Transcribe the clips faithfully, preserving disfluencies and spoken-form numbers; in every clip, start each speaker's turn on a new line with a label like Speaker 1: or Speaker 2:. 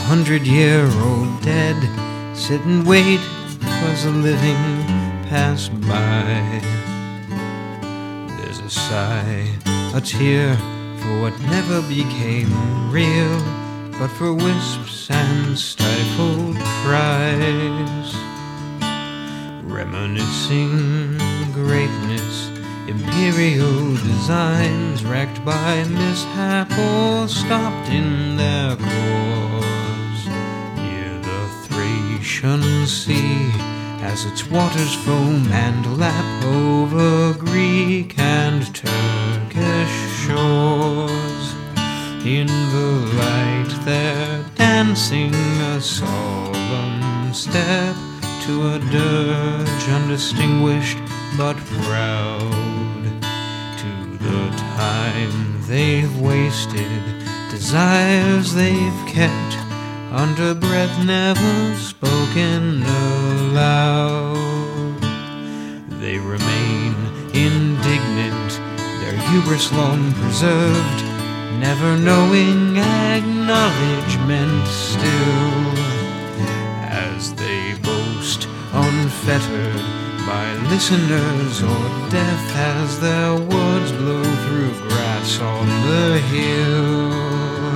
Speaker 1: hundred-year-old dead sit and wait 'cause the living pass by. There's a sigh, a tear for what never became real, but for wisps and stifled cries. Reminiscing greatness, imperial designs wrecked by mishap or stopped in their course. Near the Thracian Sea, as its waters foam and lap over Greek and Turkish shores. In the light they're dancing a solemn step to a dirge undistinguished but proud. To the time they've wasted, desires they've kept under breath never spoken aloud. They remain indignant, their hubris long preserved, never knowing acknowledgement still, as they boast unfettered by listeners or deaf as their words blow through grass on the hill.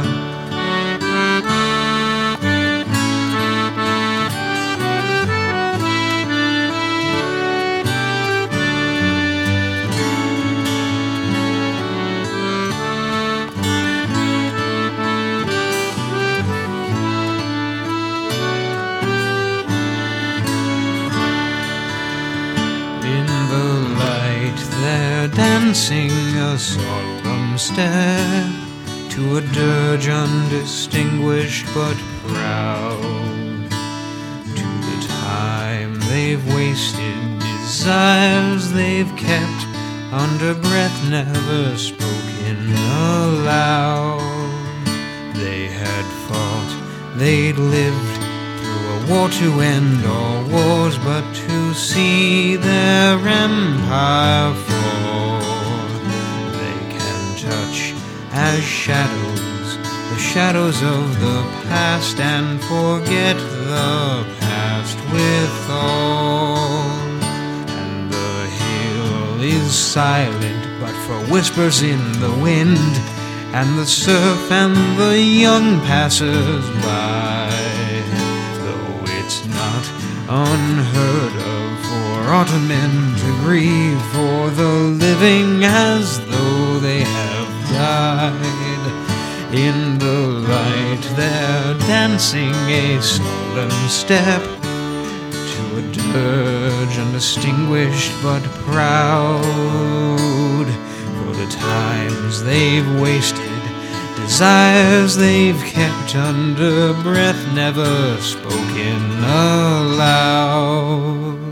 Speaker 1: They're dancing a solemn step to a dirge undistinguished but proud. To the time they've wasted, desires they've kept under breath never spoken aloud. They had fought, they'd lived through a war to end all wars, but to see their empire fall. They can touch as shadows the shadows of the past and forget the past withal. And the hill is silent but for whispers in the wind, and the surf and the young passers-by. It's not unheard of for autumn to grieve for the living as though they have died. In the light they're dancing a solemn step to a dirge undistinguished but proud. For the times they've wasted, desires they've kept under breath never spoken aloud.